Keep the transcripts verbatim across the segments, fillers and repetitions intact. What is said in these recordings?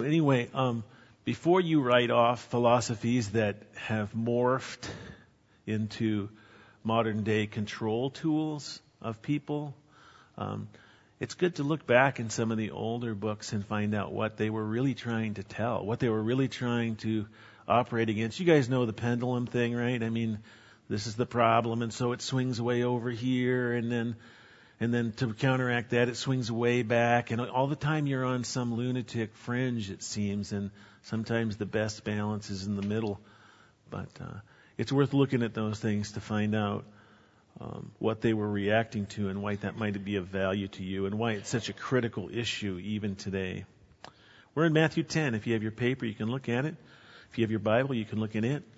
Anyway, um, before you write off philosophies that have morphed into modern day control tools of people, um, it's good to look back in some of the older books and find out what they were really trying to tell, what they were really trying to operate against. You guys know the pendulum thing, right? I mean, this is the problem, and so it swings way over here, and then and then to counteract that, it swings way back, and all the time you're on some lunatic fringe, it seems, and sometimes the best balance is in the middle. But uh, it's worth looking at those things to find out um, what they were reacting to and why that might be of value to you and why it's such a critical issue even today. We're in Matthew ten. If you have your paper, you can look at it. If you have your Bible, you can look in it.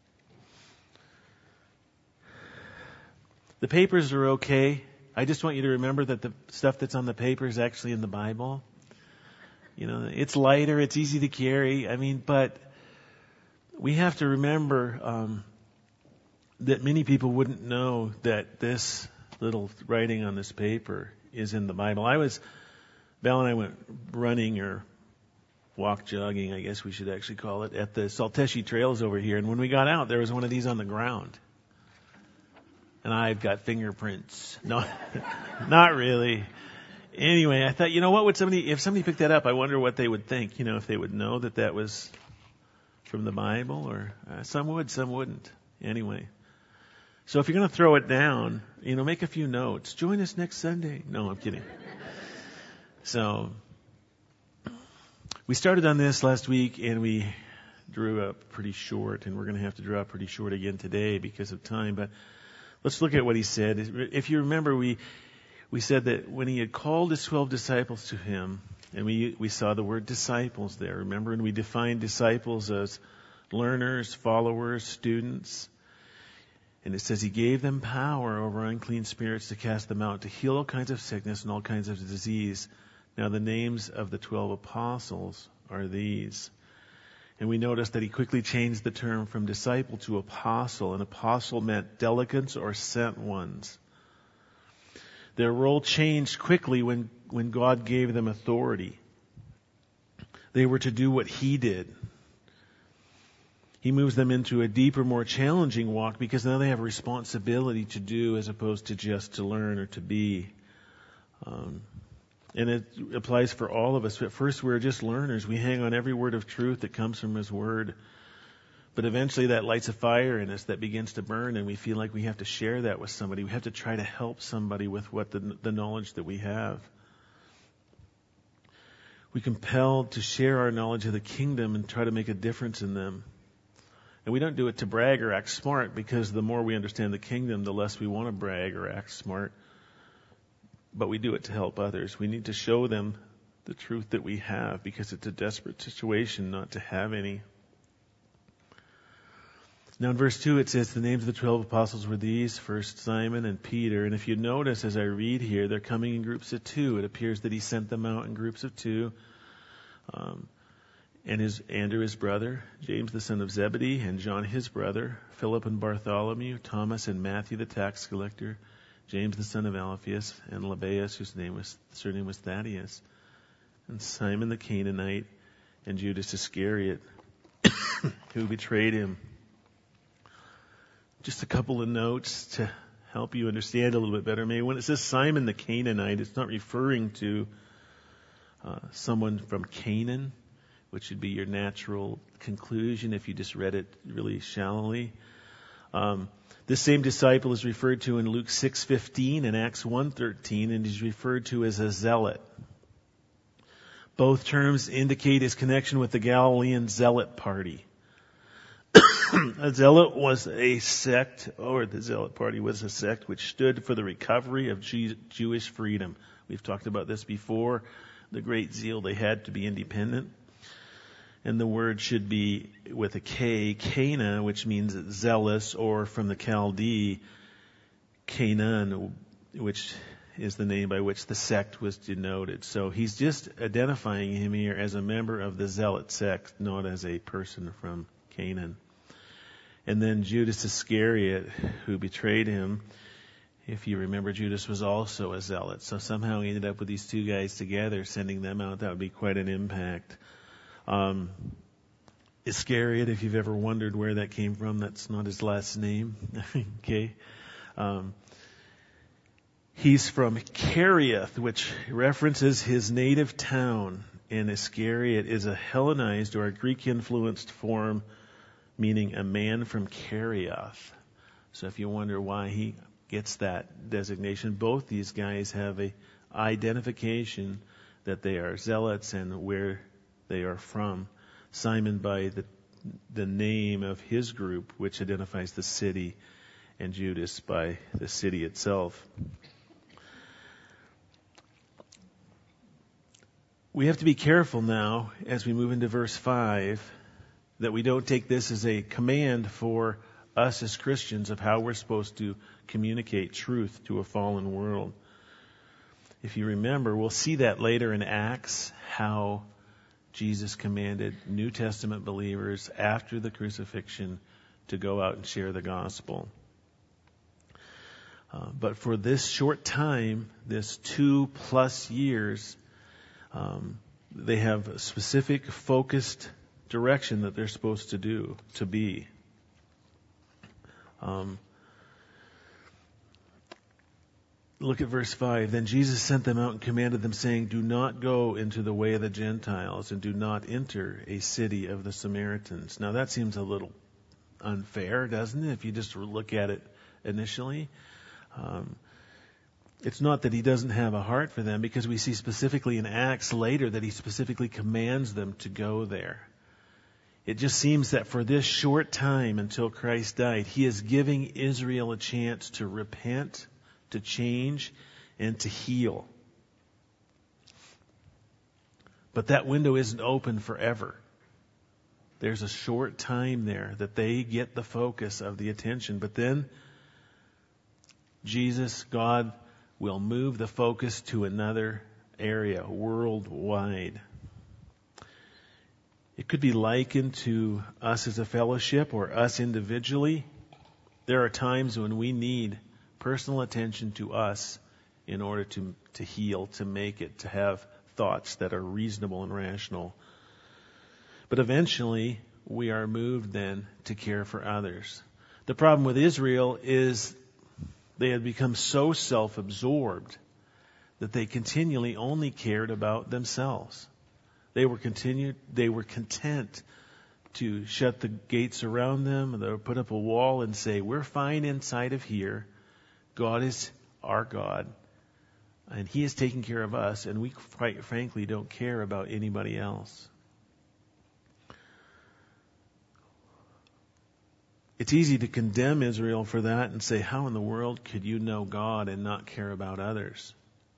The papers are okay. I just want you to remember that the stuff that's on the paper is actually in the Bible. You know, it's lighter, it's easy to carry. I mean, but we have to remember um, that many people wouldn't know that this little writing on this paper is in the Bible. I was, Val and I went running or walk jogging, I guess we should actually call it, at the Salteshi Trails over here. And when we got out, there was one of these on the ground. And I've got fingerprints. No, not really. Anyway, I thought, you know what, would somebody, if somebody picked that up, I wonder what they would think, you know, if they would know that that was from the Bible, or uh, some would, some wouldn't. Anyway. So if you're going to throw it down, you know, make a few notes. Join us next Sunday. No, I'm kidding. So, we started on this last week, and we drew up pretty short, and we're going to have to draw up pretty short again today because of time, but let's look at what he said. If you remember, we we said that when he had called his twelve disciples to him, and we we saw the word disciples there. Remember, and we defined disciples as learners, followers, students. And it says he gave them power over unclean spirits to cast them out, to heal all kinds of sickness and all kinds of disease. Now the names of the twelve apostles are these. And we noticed that he quickly changed the term from disciple to apostle. An apostle meant delegates or sent ones. Their role changed quickly when, when God gave them authority. They were to do what he did. He moves them into a deeper, more challenging walk because now they have a responsibility to do as opposed to just to learn or to be. Um, And it applies for all of us. At first, we're just learners. We hang on every word of truth that comes from His Word. But eventually that lights a fire in us that begins to burn, and we feel like we have to share that with somebody. We have to try to help somebody with what the, the knowledge that we have. We're compelled to share our knowledge of the kingdom and try to make a difference in them. And we don't do it to brag or act smart, because the more we understand the kingdom, the less we want to brag or act smart. But we do it to help others. We need to show them the truth that we have, because it's a desperate situation not to have any. Now in verse two it says the names of the twelve apostles were these: first Simon and Peter. And if you notice as I read here, they're coming in groups of two. It appears that he sent them out in groups of two. Um, and his Andrew his brother, James the son of Zebedee, and John his brother, Philip and Bartholomew, Thomas and Matthew the tax collector, James the son of Alphaeus, and Lebbaeus, whose name was surname was Thaddeus, and Simon the Canaanite, and Judas Iscariot, who betrayed him. Just a couple of notes to help you understand a little bit better. Maybe when it says Simon the Canaanite, it's not referring to uh, someone from Canaan, which would be your natural conclusion if you just read it really shallowly. Um, This same disciple is referred to in Luke six fifteen and Acts one thirteen, and is referred to as a zealot. Both terms indicate his connection with the Galilean zealot party. A zealot was a sect, or the zealot party was a sect which stood for the recovery of Jew- Jewish freedom. We've talked about this before, the great zeal they had to be independent. And the word should be with a K, Cana, which means zealous, or from the Chaldee, Canaan, which is the name by which the sect was denoted. So he's just identifying him here as a member of the zealot sect, not as a person from Canaan. And then Judas Iscariot, who betrayed him, if you remember, Judas was also a zealot. So somehow he ended up with these two guys together, sending them out. That would be quite an impact. Um, Iscariot, if you've ever wondered where that came from, that's not his last name. Okay. Um, he's from Kerioth, which references his native town. And Iscariot is a Hellenized or a Greek-influenced form meaning a man from Kerioth. So if you wonder why he gets that designation, both these guys have a identification that they are zealots and where they are from. Simon by the the name of his group, which identifies the city, and Judas by the city itself. We have to be careful now as we move into verse five that we don't take this as a command for us as Christians of how we're supposed to communicate truth to a fallen world. If you remember, we'll see that later in Acts, how Jesus commanded New Testament believers after the crucifixion to go out and share the gospel. Uh, but for this short time, this two plus years, um, they have a specific focused direction that they're supposed to do, to be. Um, Look at verse five. Then Jesus sent them out and commanded them, saying, do not go into the way of the Gentiles, and do not enter a city of the Samaritans. Now that seems a little unfair, doesn't it, if you just look at it initially? Um, it's not that he doesn't have a heart for them, because we see specifically in Acts later that he specifically commands them to go there. It just seems that for this short time until Christ died, he is giving Israel a chance to repent, to change, and to heal. But that window isn't open forever. There's a short time there that they get the focus of the attention. But then Jesus, God, will move the focus to another area, worldwide. It could be likened to us as a fellowship or us individually. There are times when we need personal attention to us in order to to heal, to make it, to have thoughts that are reasonable and rational. But eventually, we are moved then to care for others. The problem with Israel is they had become so self-absorbed that they continually only cared about themselves. They were continued, they were content to shut the gates around them, or put up a wall and say, we're fine inside of here. God is our God, and he is taking care of us, and we quite frankly don't care about anybody else. It's easy to condemn Israel for that and say, how in the world could you know God and not care about others?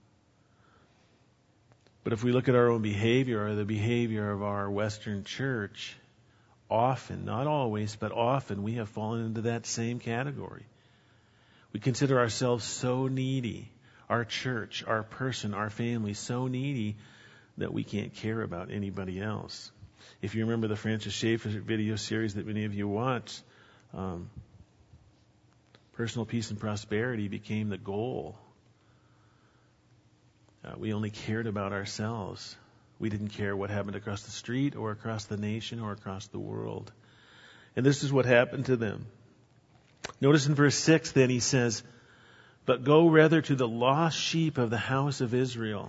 But if we look at our own behavior or the behavior of our Western church, often, not always, but often, we have fallen into that same category. We consider ourselves so needy, our church, our person, our family, so needy that we can't care about anybody else. If you remember the Francis Schaeffer video series that many of you watched, um, personal peace and prosperity became the goal. Uh, we only cared about ourselves. We didn't care what happened across the street or across the nation or across the world. And this is what happened to them. Notice in verse six, then he says, but go rather to the lost sheep of the house of Israel.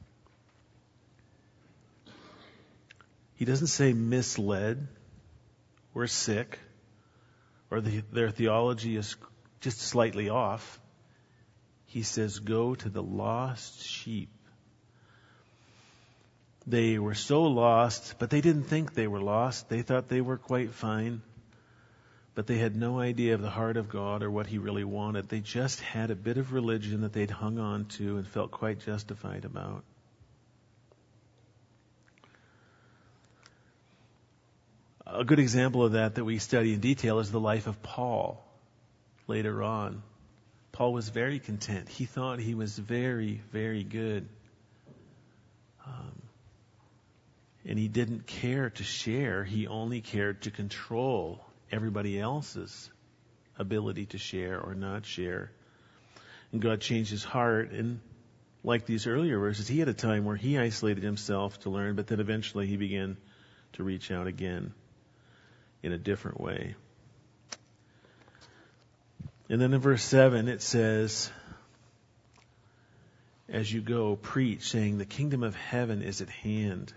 He doesn't say misled or sick or the, their theology is just slightly off. He says, go to the lost sheep. They were so lost, but they didn't think they were lost. They thought they were quite fine. But they had no idea of the heart of God or what he really wanted. They just had a bit of religion that they'd hung on to and felt quite justified about. A good example of that that we study in detail is the life of Paul later on. Paul was very content. He thought he was very, very good. Um, and he didn't care to share. He only cared to control everybody else's ability to share or not share. And God changed his heart. And like these earlier verses, he had a time where he isolated himself to learn, but then eventually he began to reach out again in a different way. And then in verse seven it says, as you go, preach, saying, the kingdom of heaven is at hand.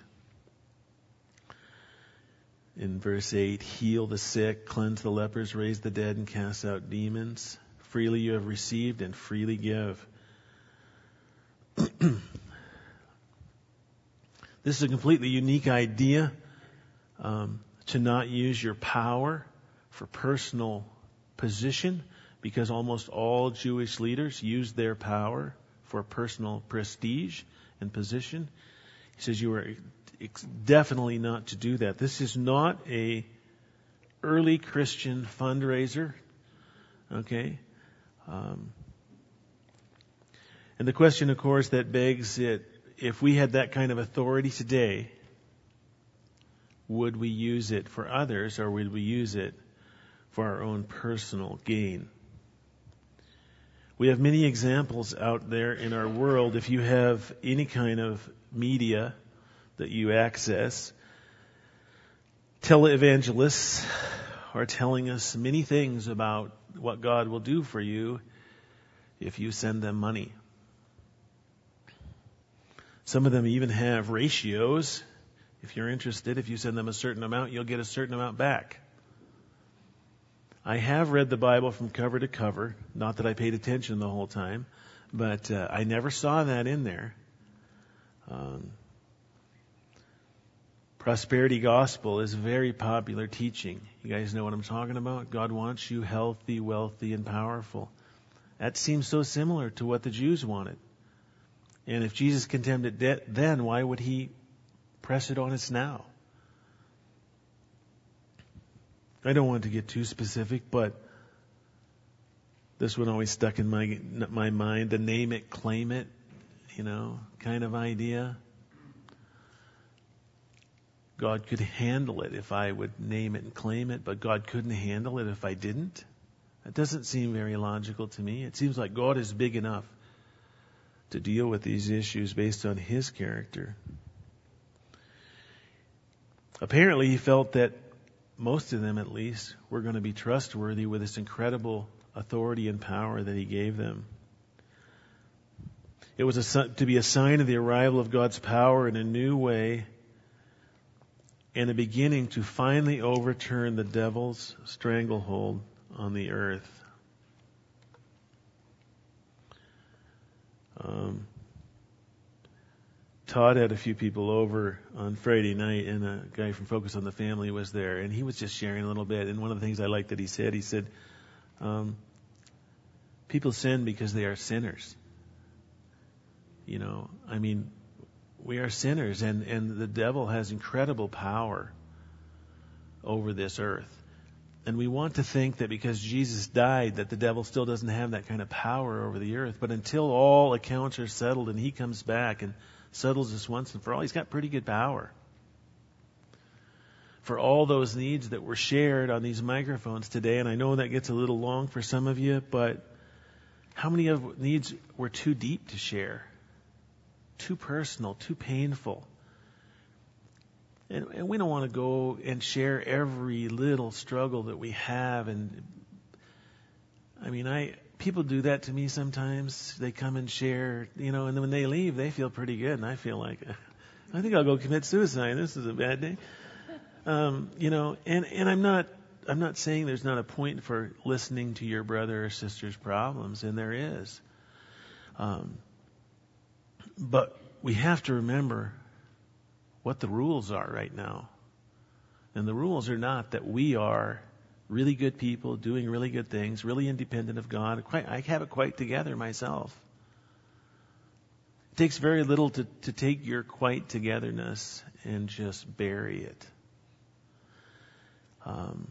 In verse eight, heal the sick, cleanse the lepers, raise the dead, and cast out demons. Freely you have received, and freely give. This is a completely unique idea, um, to not use your power for personal position, because almost all Jewish leaders use their power for personal prestige and position. He says you are definitely not to do that. This is not a early Christian fundraiser. Okay? Um, and the question, of course, that begs it, if we had that kind of authority today, would we use it for others, or would we use it for our own personal gain? We have many examples out there in our world. If you have any kind of media that you access, televangelists are telling us many things about what God will do for you if you send them money. Some of them even have ratios. If you're interested, if you send them a certain amount, you'll get a certain amount back. I have read the Bible from cover to cover. Not that I paid attention the whole time, but uh, I never saw that in there. Um, prosperity gospel is very popular teaching. You guys know what I'm talking about? God wants you healthy, wealthy, and powerful. That seems so similar to what the Jews wanted. And if Jesus condemned it de- then, why would he press it on us now? I don't want to get too specific, but this one always stuck in my my mind, the name it, claim it, you know, kind of idea. God could handle it if I would name it and claim it, but God couldn't handle it if I didn't. That doesn't seem very logical to me. It seems like God is big enough to deal with these issues based on his character. Apparently he felt that most of them, at least, were going to be trustworthy with this incredible authority and power that he gave them. It was a, to be a sign of the arrival of God's power in a new way, and a beginning to finally overturn the devil's stranglehold on the earth. Um, Todd had a few people over on Friday night, and a guy from Focus on the Family was there, and he was just sharing a little bit. And one of the things I liked that he said, he said, um, people sin because they are sinners. You know, I mean, we are sinners, and, and the devil has incredible power over this earth. And we want to think that because Jesus died, that the devil still doesn't have that kind of power over the earth. But until all accounts are settled and he comes back and settles this once and for all, he's got pretty good power. For all those needs that were shared on these microphones today, and I know that gets a little long for some of you, but how many of needs were too deep to share? Too personal, too painful. And, and we don't want to go and share every little struggle that we have. And I mean, I people do that to me sometimes. They come and share, you know, and then when they leave, they feel pretty good, and I feel like, I think I'll go commit suicide. This is a bad day. Um, you know, and, and I'm not I'm not saying there's not a point for listening to your brother or sister's problems, and there is. Um, but we have to remember what the rules are right now. And the rules are not that we are really good people doing really good things, really independent of God. Quite, I have it quite together myself. It takes very little to, to take your quite togetherness and just bury it. Um,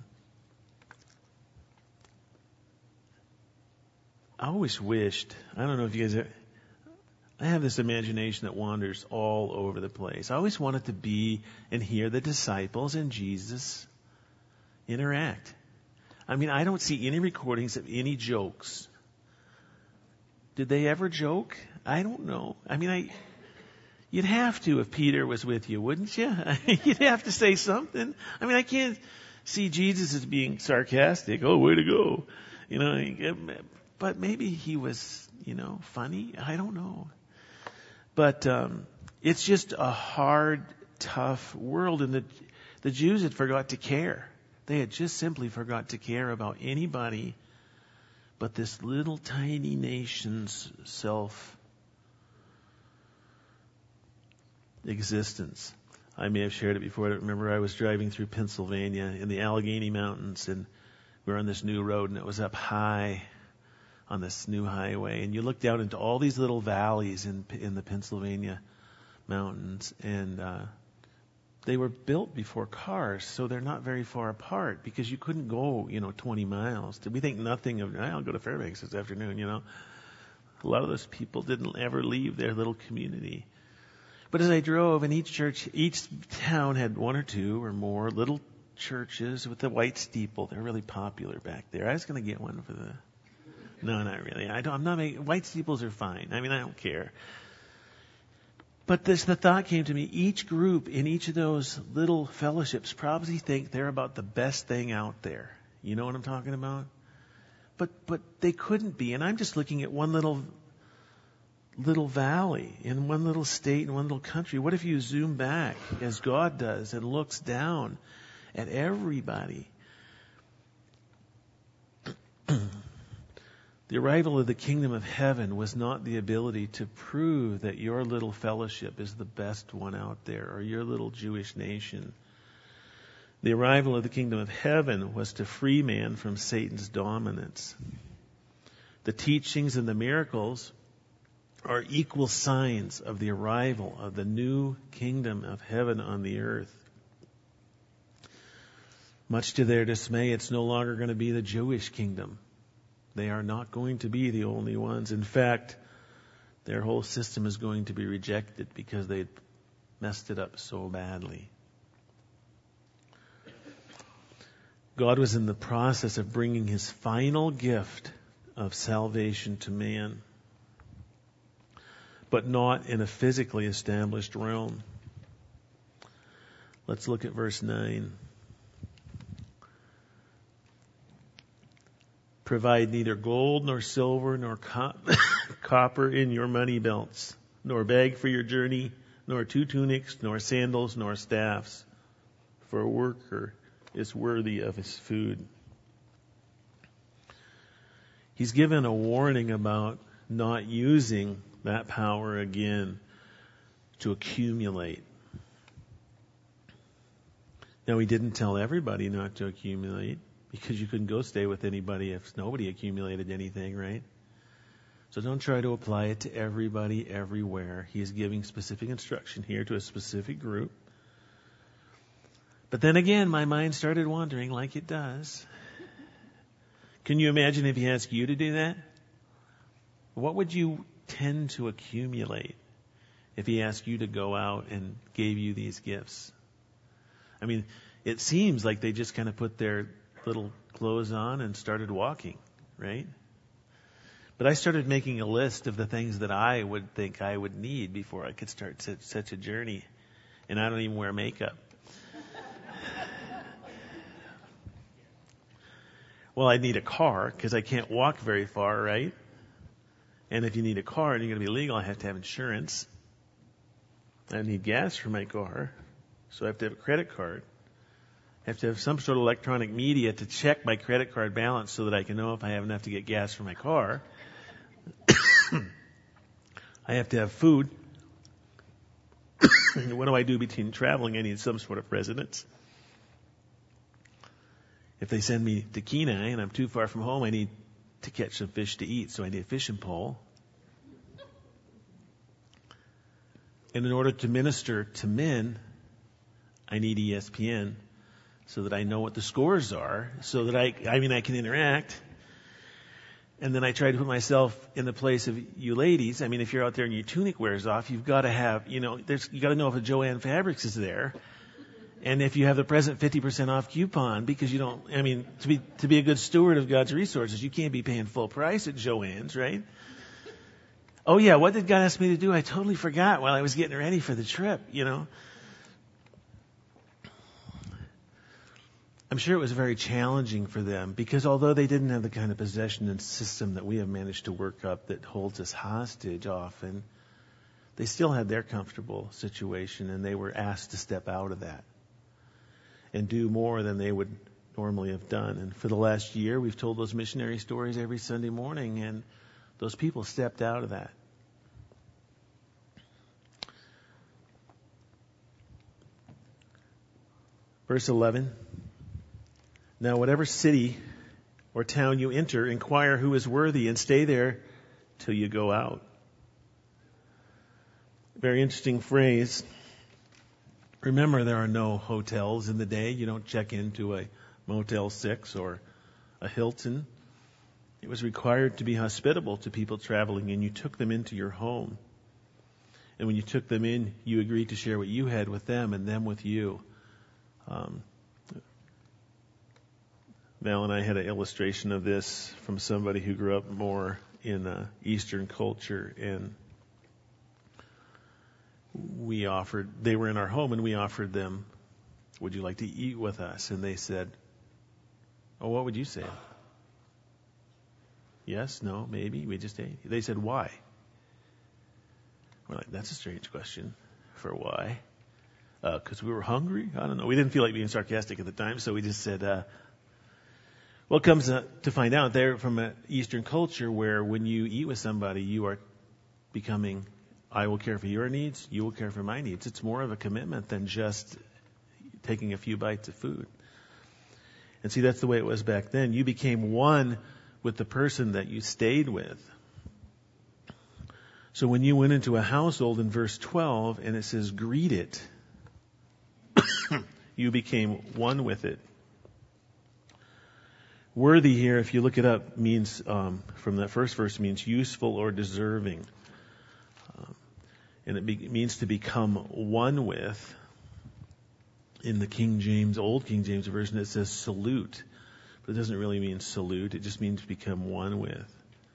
I always wished, I don't know if you guys, are, I have this imagination that wanders all over the place. I always wanted to be and hear the disciples and Jesus interact. I mean, I don't see any recordings of any jokes. Did they ever joke? I don't know. I mean, I, You'd have to if Peter was with you, wouldn't you? You'd have to say something. I mean, I can't see Jesus as being sarcastic. Oh, way to go. You know, but maybe he was, you know, funny. I don't know. But um, it's just a hard, tough world. And the, the Jews had forgot to care. They had just simply forgot to care about anybody but this little tiny nation's self existence. I may have shared it before. I don't remember. I was driving through Pennsylvania in the Allegheny Mountains, and we were on this new road, and it was up high on this new highway. And you look down into all these little valleys in in the Pennsylvania mountains, and uh, they were built before cars, so they're not very far apart because you couldn't go, you know, twenty miles. Did we think nothing of? I'll go to Fairbanks this afternoon. You know, a lot of those people didn't ever leave their little community. But as I drove, and each church, each town had one or two or more little churches with the white steeple. They're really popular back there. I was going to get one for the. No, not really. I don't. I'm not making. White steeples are fine. I mean, I don't care. But this, the thought came to me. Each group in each of those little fellowships probably think they're about the best thing out there. You know what I'm talking about? But but they couldn't be. And I'm just looking at one little. little valley in one little state in one little country. What if you zoom back as God does and looks down at everybody? The arrival of the kingdom of heaven was not the ability to prove that your little fellowship is the best one out there or your little Jewish nation. The arrival of the kingdom of heaven was to free man from Satan's dominance. The teachings and the miracles are equal signs of the arrival of the new kingdom of heaven on the earth. Much to their dismay, it's no longer going to be the Jewish kingdom. They are not going to be the only ones. In fact, their whole system is going to be rejected because they messed it up so badly. God was in the process of bringing his final gift of salvation to man, but not in a physically established realm. Let's look at verse nine. Provide neither gold nor silver nor co- copper in your money belts, nor bag for your journey, nor two tunics, nor sandals, nor staffs, for a worker is worthy of his food. He's given a warning about not using that power again to accumulate. Now, he didn't tell everybody not to accumulate because you couldn't go stay with anybody if nobody accumulated anything, right? So don't try to apply it to everybody everywhere. He is giving specific instruction here to a specific group. But then again, my mind started wandering like it does. Can you imagine if he asked you to do that? What would you tend to accumulate if he asked you to go out and gave you these gifts? I mean, it seems like they just kind of put their little clothes on and started walking, right? But I started making a list of the things that I would think I would need before I could start such, such a journey. And I don't even wear makeup. Well, I need a car because I can't walk very far, right? And if you need a car and you're going to be legal, I have to have insurance. I need gas for my car, so I have to have a credit card. I have to have some sort of electronic media to check my credit card balance so that I can know if I have enough to get gas for my car. I have to have food. What do I do between traveling? I need some sort of residence. If they send me to Kenai and I'm too far from home, I need to catch some fish to eat, so I need a fishing pole. And in order to minister to men, I need E S P N so that I know what the scores are, so that I, I mean, I can interact. And then I try to put myself in the place of you ladies. I mean, if you're out there and your tunic wears off, you've got to have, you know, there's, you got to know if a Joanne Fabrics is there. And if you have the present fifty percent off coupon, because you don't, I mean, to be, to be a good steward of God's resources, you can't be paying full price at Joann's, right? Oh yeah, what did God ask me to do? I totally forgot while I was getting ready for the trip, you know. I'm sure it was very challenging for them because although they didn't have the kind of possession and system that we have managed to work up that holds us hostage often, they still had their comfortable situation and they were asked to step out of that and do more than they would normally have done. And for the last year, we've told those missionary stories every Sunday morning, and those people stepped out of that. Verse eleven. Now, whatever city or town you enter, inquire who is worthy and stay there till you go out. Very interesting phrase. Remember, there are no hotels in the day. You don't check into a Motel six or a Hilton. It was required to be hospitable to people traveling, and you took them into your home. And when you took them in, you agreed to share what you had with them and them with you. Um, Val and I had an illustration of this from somebody who grew up more in uh, Eastern culture, and we offered, they were in our home, and we offered them, would you like to eat with us? And they said, oh, what would you say? Yes, no, maybe, we just ate. They said, why? We're like, that's a strange question for why. Because uh, we were hungry? I don't know. We didn't feel like being sarcastic at the time, so we just said, uh, well, it comes uh, to find out they're from an Eastern culture where when you eat with somebody, you are becoming, I will care for your needs, you will care for my needs. It's more of a commitment than just taking a few bites of food. And see, that's the way it was back then. You became one with the person that you stayed with. So when you went into a household in verse twelve and it says greet it, you became one with it. Worthy here, if you look it up, means, um, from that first verse, means useful or deserving. Um, and it, be, it means to become one with. In the King James, Old King James Version, it says salute. But it doesn't really mean salute. It just means to become one with.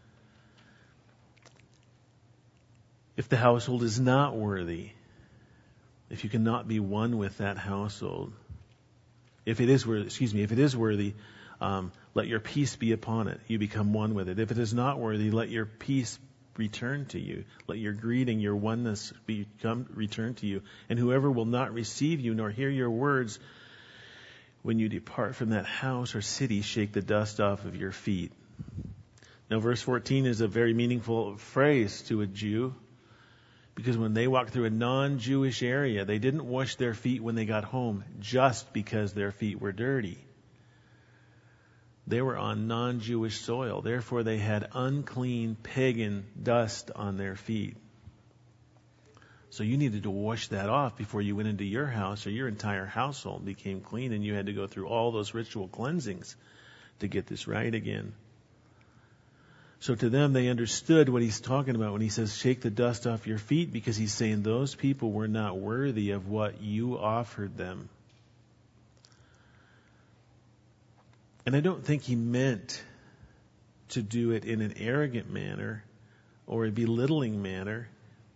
If the household is not worthy, if you cannot be one with that household, if it is worthy, excuse me, if it is worthy, um, let your peace be upon it. You become one with it. If it is not worthy, let your peace return to you. Let your greeting, your oneness become return to you. And whoever will not receive you nor hear your words, when you depart from that house or city, shake the dust off of your feet. Now, verse fourteen is a very meaningful phrase to a Jew, because when they walked through a non-Jewish area, they didn't wash their feet when they got home just because their feet were dirty. They were on non-Jewish soil. Therefore, they had unclean pagan dust on their feet. So you needed to wash that off before you went into your house, or your entire household became clean, and you had to go through all those ritual cleansings to get this right again. So to them, they understood what he's talking about when he says, shake the dust off your feet, because he's saying those people were not worthy of what you offered them. And I don't think he meant to do it in an arrogant manner or a belittling manner.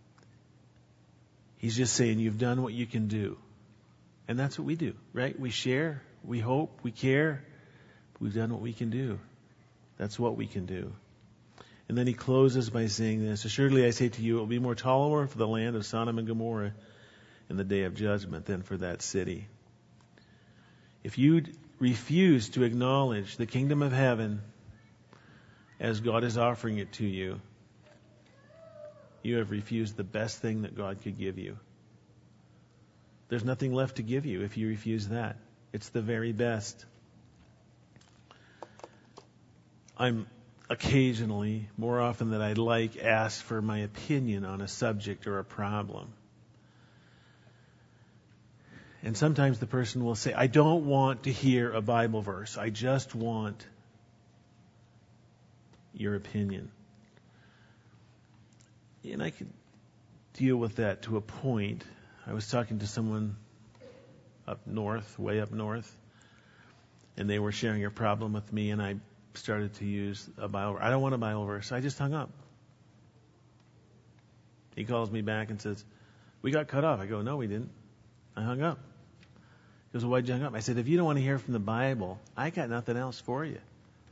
He's just saying, you've done what you can do. And that's what we do, right? We share, we hope, we care. We've done what we can do. That's what we can do. And then he closes by saying this, assuredly I say to you, it will be more tolerable for the land of Sodom and Gomorrah in the day of judgment than for that city. If you refuse to acknowledge the kingdom of heaven as God is offering it to you, you have refused the best thing that God could give you. There's nothing left to give you if you refuse that. It's the very best. I'm occasionally, more often than I'd like, asked for my opinion on a subject or a problem. And sometimes the person will say, I don't want to hear a Bible verse. I just want your opinion. And I could deal with that to a point. I was talking to someone up north, way up north, and they were sharing a problem with me, and I started to use a Bible verse. I don't want a Bible verse. I just hung up. He calls me back and says, we got cut off. I go, no, we didn't. I hung up. He goes, well, why'd you hang up? I said, if you don't want to hear from the Bible, I got nothing else for you.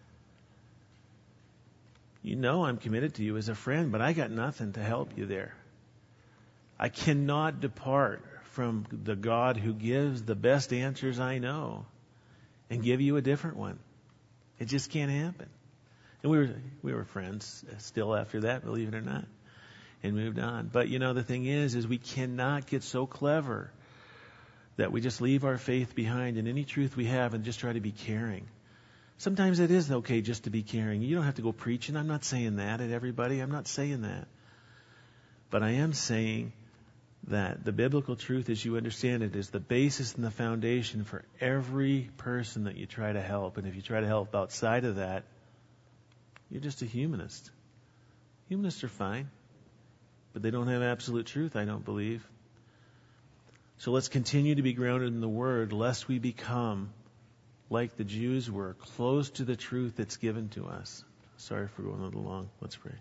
You know I'm committed to you as a friend, but I got nothing to help you there. I cannot depart from the God who gives the best answers I know and give you a different one. It just can't happen. And we were we were friends still after that, believe it or not, and moved on. But you know, the thing is, is we cannot get so clever that we just leave our faith behind in any truth we have and just try to be caring. Sometimes it is okay just to be caring. You don't have to go preaching. I'm not saying that at everybody. I'm not saying that. But I am saying that the biblical truth as you understand it is the basis and the foundation for every person that you try to help. And if you try to help outside of that, you're just a humanist. Humanists are fine, but they don't have absolute truth, I don't believe. So let's continue to be grounded in the Word, lest we become like the Jews were, close to the truth that's given to us. Sorry for going a little long. Let's pray.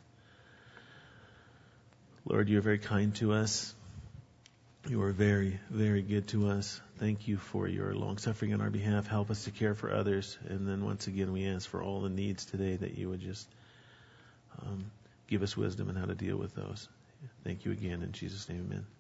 Lord, you're very kind to us. You are very, very good to us. Thank you for your long suffering on our behalf. Help us to care for others. And then once again, we ask for all the needs today that you would just um, give us wisdom in how to deal with those. Thank you again. In Jesus' name, amen.